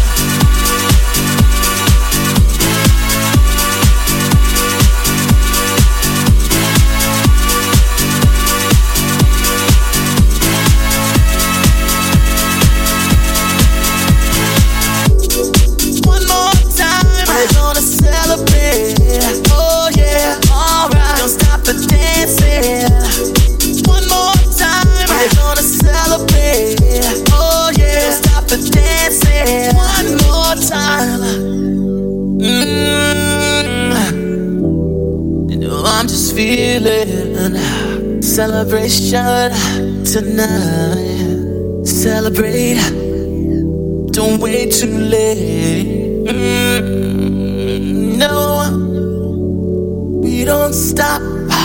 Feeling celebration tonight. Celebrate, don't wait too late. Mm, no, we don't stop.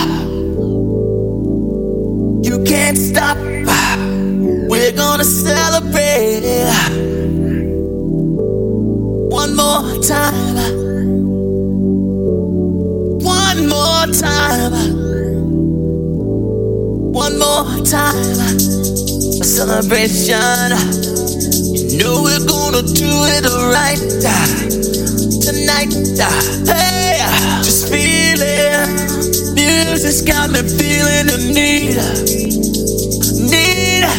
You can't stop. We're gonna celebrate one more time. One more time. One more time. A celebration. You know we're gonna do it right tonight. Hey, just feel it. Music's got me feeling the need. Need.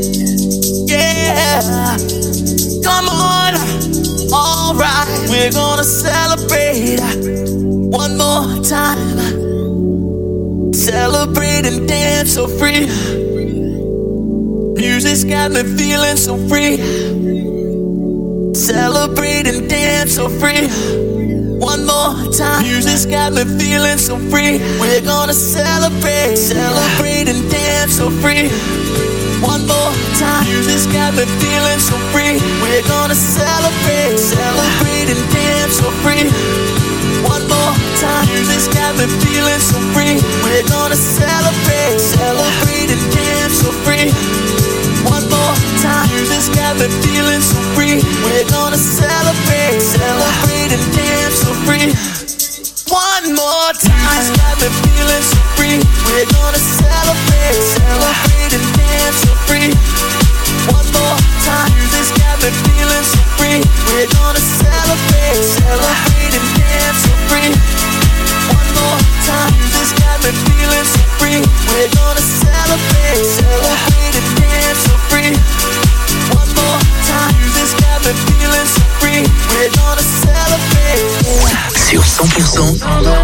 Yeah. Come on. Alright. We're gonna celebrate one more time. Celebrate and dance so free. Music's got me feeling so free. Celebrate and dance so free. One more time. Music's got me feeling so free. We're gonna celebrate, celebrate and dance so free. One more time. Music's got me feeling so free. We're gonna celebrate, celebrate and dance so free. One more time. Music's got me feeling so free. We're gonna celebrate, celebrate and dance so free. One more time. Music's got me feeling so free. We're gonna celebrate, celebrate and dance so free. One more time. Music's got me feeling so free. We're gonna celebrate, celebrate and dance so free. One more time. Music's got me feeling so free. We're gonna celebrate, celebrate and dance so free. One more time. Music's got me feeling so free. We're gonna celebrate, celebrate and dance so free. One more time. Music's got me feeling so free. We're gonna celebrate. Sur cent pour cent.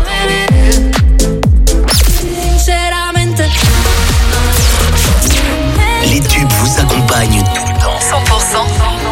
Les tubes vous accompagnent tout le temps. cent pour cent.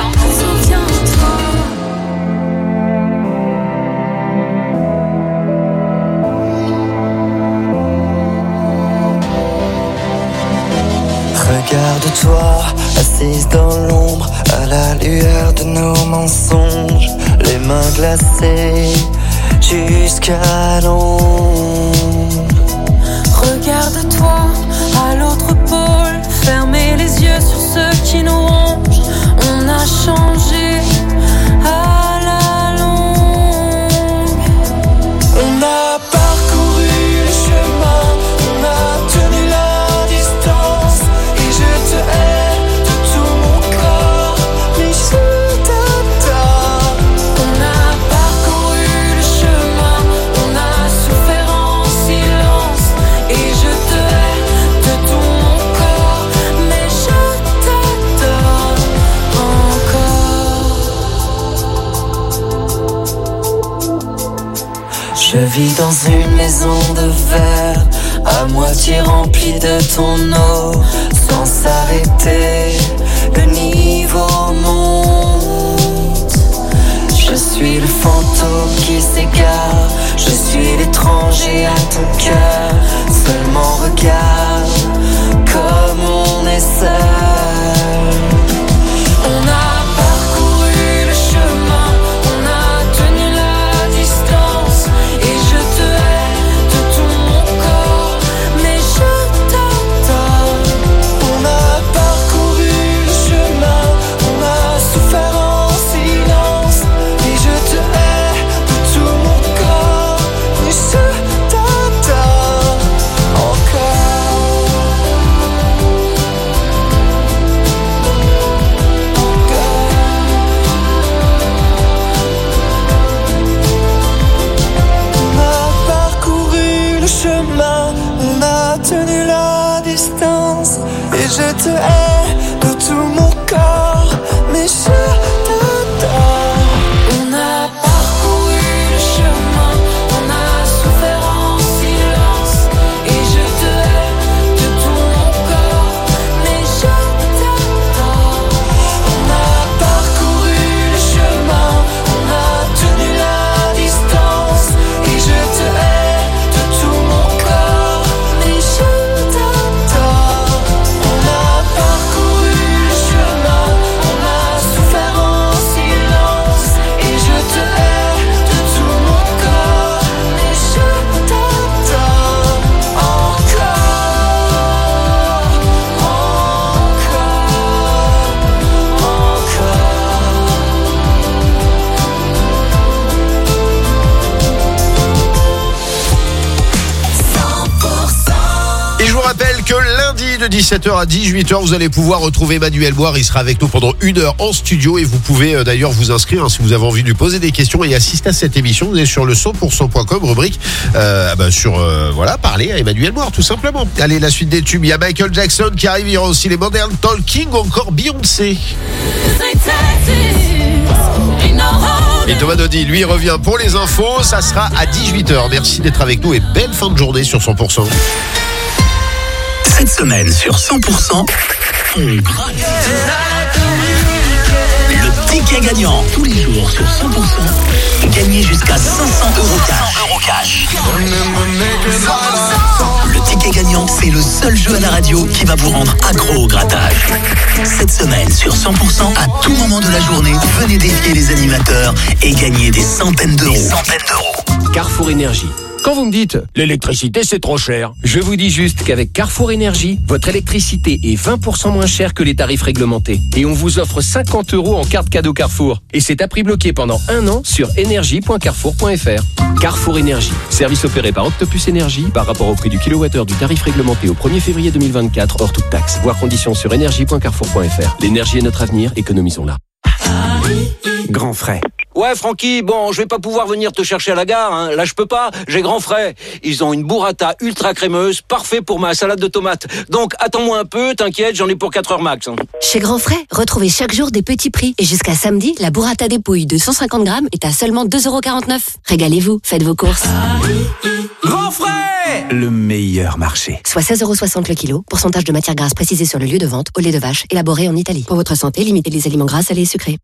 Regarde-toi, assise dans l'ombre, à la lueur de nos mensonges, les mains glacées jusqu'à l'ombre. Regarde-toi à l'autre pôle, fermez les yeux sur ceux qui nous rongent. On a changé à la longue. On a parcouru le chemin, on a tenu la distance. Et je te hais de tout mon corps, mais je t'attends. On a parcouru le chemin, on a souffert en silence. Et je te hais de tout mon corps, mais je t'adore encore. Je vis dans une maison de verre, à moitié remplie de ton eau. Sans s'arrêter, le niveau monte. Je suis le fantôme qui s'égare, je suis l'étranger à ton cœur. Seulement regarde comme on est seul. On a parcouru le chemin, on a tenu la distance. Et je te hais de tout mon corps, mais je t'adore. On a parcouru le chemin, on a souffert en silence. Et je te hais de tout mon corps, mais je t'adore encore. On a parcouru le chemin, on a tenu la distance. Et je te hais de tout mon corps, mais je t'adore. On a parcouru le chemin, on a souffert en silence. Et je te hais de tout mon corps, mais je t'adore. On a parcouru le chemin, on a tenu la distance. Et je te hais de tout mon corps, mais je t'adore. On a parcouru le chemin, on a souffert en silence. Et je te hais de tout mon corps, mais je t'adore encore, Et je vous rappelle que lundi de dix-sept heures à dix-huit heures, vous allez pouvoir retrouver Emmanuel Boire. Il sera avec nous pendant une heure en studio et vous pouvez euh, d'ailleurs vous inscrire hein, si vous avez envie de lui poser des questions et assister à cette émission. Vous êtes sur le cent pour cent point com, rubrique euh, bah, sur euh, voilà, parler à Emmanuel Boire tout simplement. Allez, la suite des tubes. Il y a Michael Jackson qui arrive, il y aura aussi les Modern Talking ou encore Beyoncé. Et Thomas Dodi, lui, revient pour les infos. Ça sera à dix-huit heures. Merci d'être avec nous et belle fin de journée sur cent pour cent. Cette semaine sur cent pour cent, on braque. Le ticket gagnant. Tous les jours sur cent pour cent, gagnez jusqu'à cinq cents euros cash. Le ticket gagnant, c'est le seul jeu à la radio qui va vous rendre accro au grattage. Cette semaine, sur cent pour cent, à tout moment de la journée, venez défier les animateurs et gagner des centaines d'euros. Des centaines d'euros. Carrefour Énergie. Quand vous me dites « l'électricité c'est trop cher », je vous dis juste qu'avec Carrefour Énergie, votre électricité est vingt pour cent moins chère que les tarifs réglementés. Et on vous offre cinquante euros en carte cadeau Carrefour. Et c'est à prix bloqué pendant un an sur énergie point carrefour point f r. Carrefour Énergie, service opéré par Octopus Énergie par rapport au prix du kilowattheure du tarif réglementé au premier février deux mille vingt-quatre hors toute taxe. Voir conditions sur énergie point carrefour point f r. L'énergie est notre avenir, économisons-la. Grand frais. Ouais, Francky, bon, je vais pas pouvoir venir te chercher à la gare, hein. Là, je peux pas, j'ai grand frais. Ils ont une burrata ultra crémeuse, parfait pour ma salade de tomates. Donc, attends-moi un peu, t'inquiète, j'en ai pour quatre heures max. Hein. Chez Grand Frais, retrouvez chaque jour des petits prix. Et jusqu'à samedi, la burrata des pouilles de cent cinquante grammes est à seulement deux euros quarante-neuf. Régalez-vous, faites vos courses. Grand frais! Le meilleur marché. Soit seize euros soixante le kilo. Pourcentage de matière grasse précisé sur le lieu de vente. Au lait de vache, élaboré en Italie. Pour votre santé, limitez les aliments gras, salés et sucrés.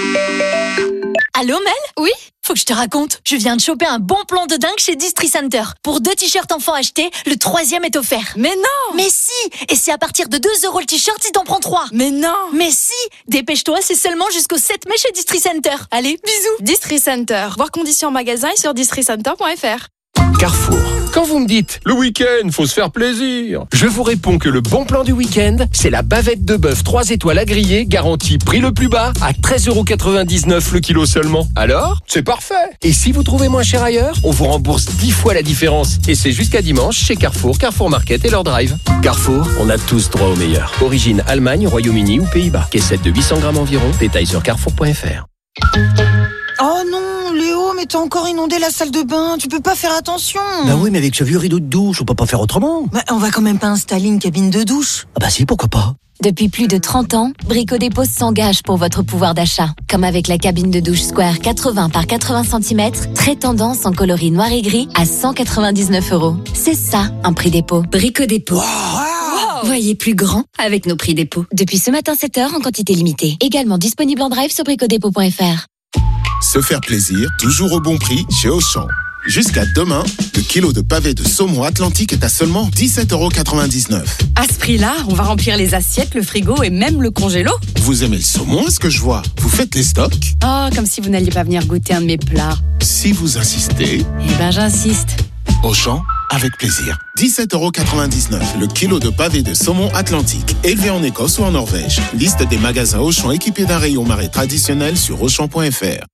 Allô Mel? Oui? Faut que je te raconte. Je viens de choper un bon plan de dingue chez Distri Center. Pour deux t-shirts enfants achetés, le troisième est offert. Mais non! Mais si! Et c'est à partir de deux euros le t-shirt si t'en prends trois. Mais non! Mais si! Dépêche-toi, c'est seulement jusqu'au sept mai chez Distri Center. Allez, bisous! Distri Center. Voir conditions en magasin et sur distri center point f r. Carrefour. Quand vous me dites « le week-end, faut se faire plaisir », je vous réponds que le bon plan du week-end, c'est la bavette de bœuf trois étoiles à griller, garantie prix le plus bas, à treize euros quatre-vingt-dix-neuf le kilo seulement. Alors, c'est parfait. Et si vous trouvez moins cher ailleurs, on vous rembourse dix fois la différence. Et c'est jusqu'à dimanche chez Carrefour, Carrefour Market et leur drive. Carrefour, on a tous droit au meilleur. Origine Allemagne, Royaume-Uni ou Pays-Bas. Caissette de huit cents grammes environ. Détail sur carrefour point f r. Oh non, Léo, mais t'as encore inondé la salle de bain, tu peux pas faire attention. Bah oui, mais avec ce vieux rideau de douche, on peut pas faire autrement. Bah, on va quand même pas installer une cabine de douche. Ah bah si, pourquoi pas. Depuis plus de trente ans, Brico Dépôt s'engage pour votre pouvoir d'achat. Comme avec la cabine de douche Square quatre-vingts par quatre-vingts centimètres, très tendance en coloris noir et gris à cent quatre-vingt-dix-neuf euros. C'est ça, un prix dépôt. Brico Dépôt. Wow. Voyez plus grand avec nos prix dépôt. Depuis ce matin sept heures en quantité limitée. Également disponible en drive sur brico dépôt point f r. Se faire plaisir, toujours au bon prix chez Auchan. Jusqu'à demain, le kilo de pavé de saumon Atlantique est à seulement dix-sept euros quatre-vingt-dix-neuf. À ce prix-là, on va remplir les assiettes, le frigo et même le congélo. Vous aimez le saumon, est-ce que je vois? Vous faites les stocks? Oh, comme si vous n'alliez pas venir goûter un de mes plats. Si vous insistez... Eh ben, j'insiste. Auchan, avec plaisir. dix-sept euros quatre-vingt-dix-neuf, le kilo de pavé de saumon Atlantique, élevé en Écosse ou en Norvège. Liste des magasins Auchan équipés d'un rayon marais traditionnel sur auchan point f r.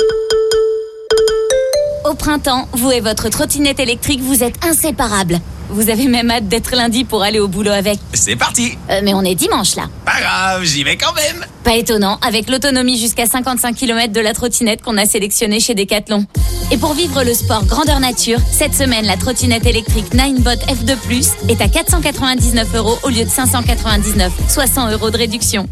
Au printemps, vous et votre trottinette électrique, vous êtes inséparables. Vous avez même hâte d'être lundi pour aller au boulot avec. C'est parti. Euh, mais on est dimanche là. Pas grave, j'y vais quand même. Pas étonnant, avec l'autonomie jusqu'à cinquante-cinq kilomètres de la trottinette qu'on a sélectionnée chez Decathlon. Et pour vivre le sport grandeur nature, cette semaine, la trottinette électrique Ninebot F deux plus est à quatre cent quatre-vingt-dix-neuf euros au lieu de cinq cent quatre-vingt-dix-neuf, soit cent euros de réduction.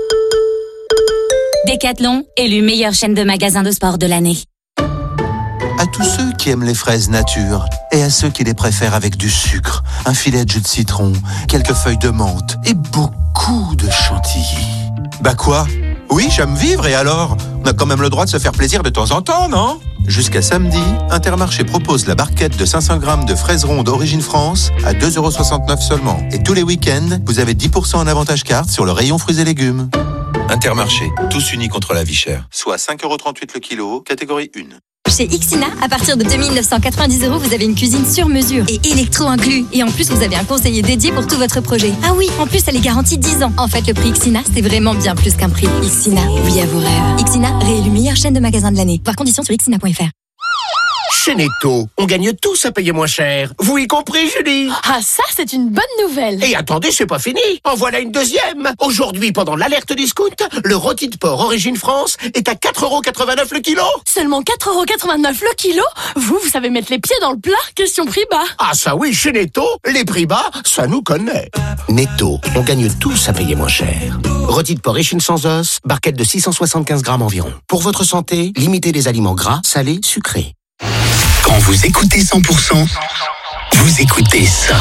Decathlon, élu meilleure chaîne de magasins de sport de l'année. À tous ceux qui aiment les fraises nature et à ceux qui les préfèrent avec du sucre, un filet de jus de citron, quelques feuilles de menthe et beaucoup de chantilly. Bah quoi? Oui, j'aime vivre et alors? On a quand même le droit de se faire plaisir de temps en temps, non? Jusqu'à samedi, Intermarché propose la barquette de cinq cents grammes de fraises rondes Origine France à deux euros soixante-neuf seulement. Et tous les week-ends, vous avez dix pour cent en avantage carte sur le rayon fruits et légumes. Intermarché, tous unis contre la vie chère. Soit cinq euros trente-huit le kilo, catégorie un. Chez Ixina, à partir de deux mille neuf cent quatre-vingt-dix euros, vous avez une cuisine sur mesure et électro inclus. Et en plus, vous avez un conseiller dédié pour tout votre projet. Ah oui, en plus, elle est garantie dix ans. En fait, le prix Ixina, c'est vraiment bien plus qu'un prix. Ixina, oui à vos rêves. Ixina, réélu meilleure chaîne de magasins de l'année. Voir conditions sur ixina point f r. Chez Netto, on gagne tous à payer moins cher. Vous y compris, Julie? Ah, ça, c'est une bonne nouvelle. Et attendez, c'est pas fini. En voilà une deuxième. Aujourd'hui, pendant l'alerte discount, le rôti de porc Origine France est à quatre euros quatre-vingt-neuf le kilo. Seulement quatre euros quatre-vingt-neuf le kilo? Vous, vous savez mettre les pieds dans le plat. Question prix bas. Ah ça oui, chez Netto, les prix bas, ça nous connaît. Netto, on gagne tous à payer moins cher. Rôti de porc échine sans os, barquette de six cent soixante-quinze grammes environ. Pour votre santé, limitez les aliments gras, salés, sucrés. Quand vous écoutez cent pour cent, vous écoutez ça.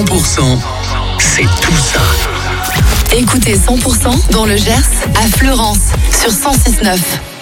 cent pour cent, c'est tout ça. Écoutez cent pour cent dans le Gers à Fleurance sur cent six neuf.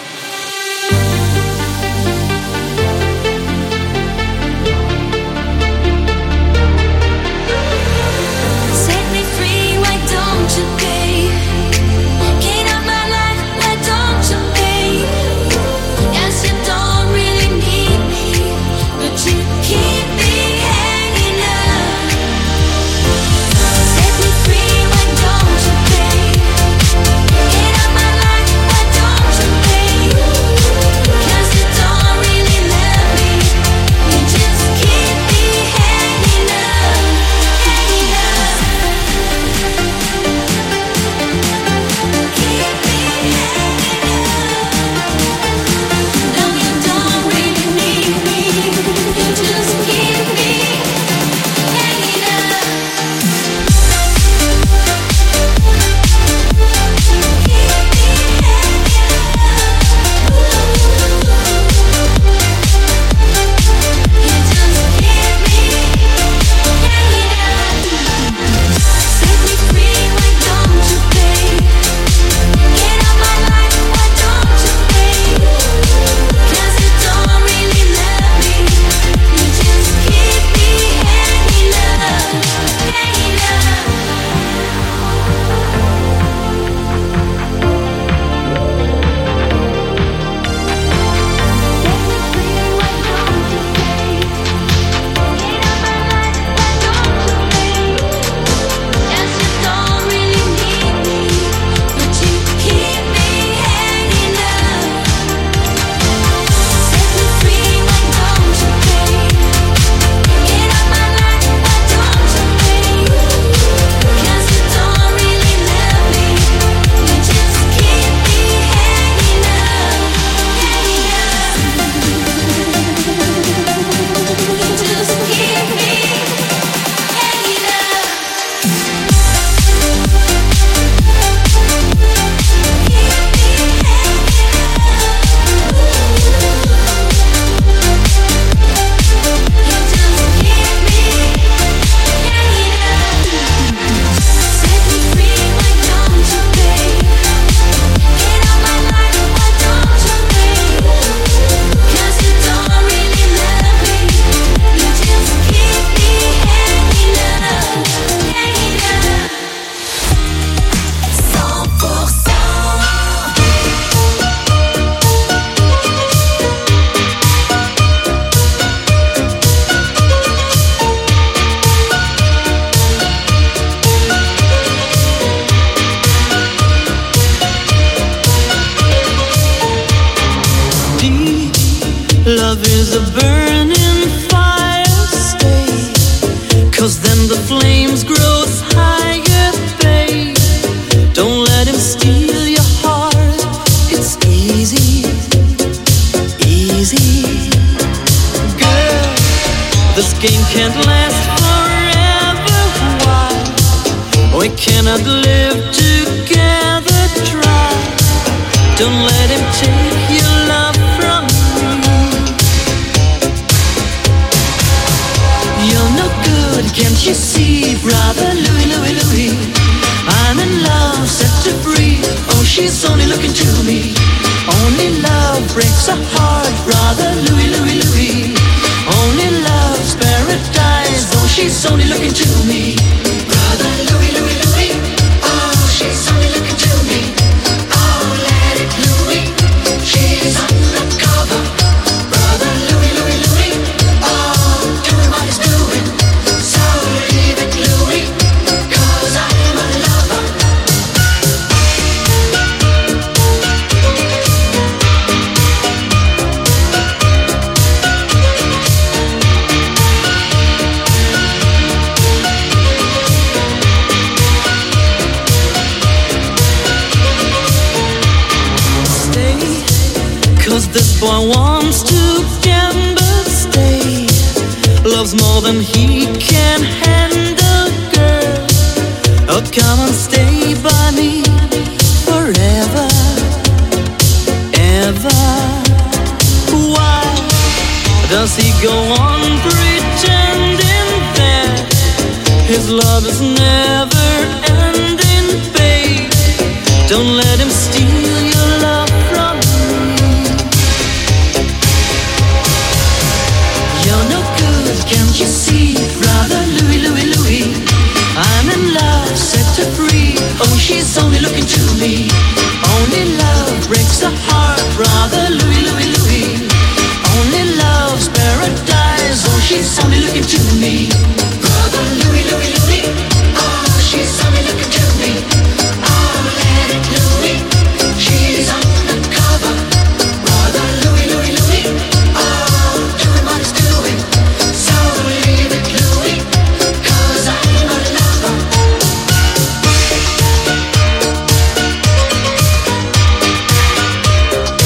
Love is a burning fire, stay, 'cause then the flames grow higher, babe. Don't let him steal your heart, it's easy, easy. Girl, this game can't last forever, why? We cannot live together, try. Don't let him take your love from me. You're no good, can't you see, brother Louis, Louis, Louis? I'm in love, set to free. Oh, she's only looking to me. Only love breaks a heart, brother Louis, Louis, Louis. Only love's paradise. Oh, she's only looking to me. Brother Louis, Louis, Louis. Oh, she's only looking to me. Oh, let it Louis. She's undercover. Brother Louis, Louis, Louis. Oh, doing what he's doing. So leave it Louis, 'cause I'm a lover. Stay, 'cause this boy wants to gamble, stay. Loves more than he can handle, girl. Oh, come and stay by me forever, ever. Why does he go on pretending that His love is never ending, babe. Don't let him steal your love from me. You're no good, can't you see, brother Louis, Louis, Louis? I'm in love, set her free. Oh, she's only looking to me. Only love breaks the heart, brother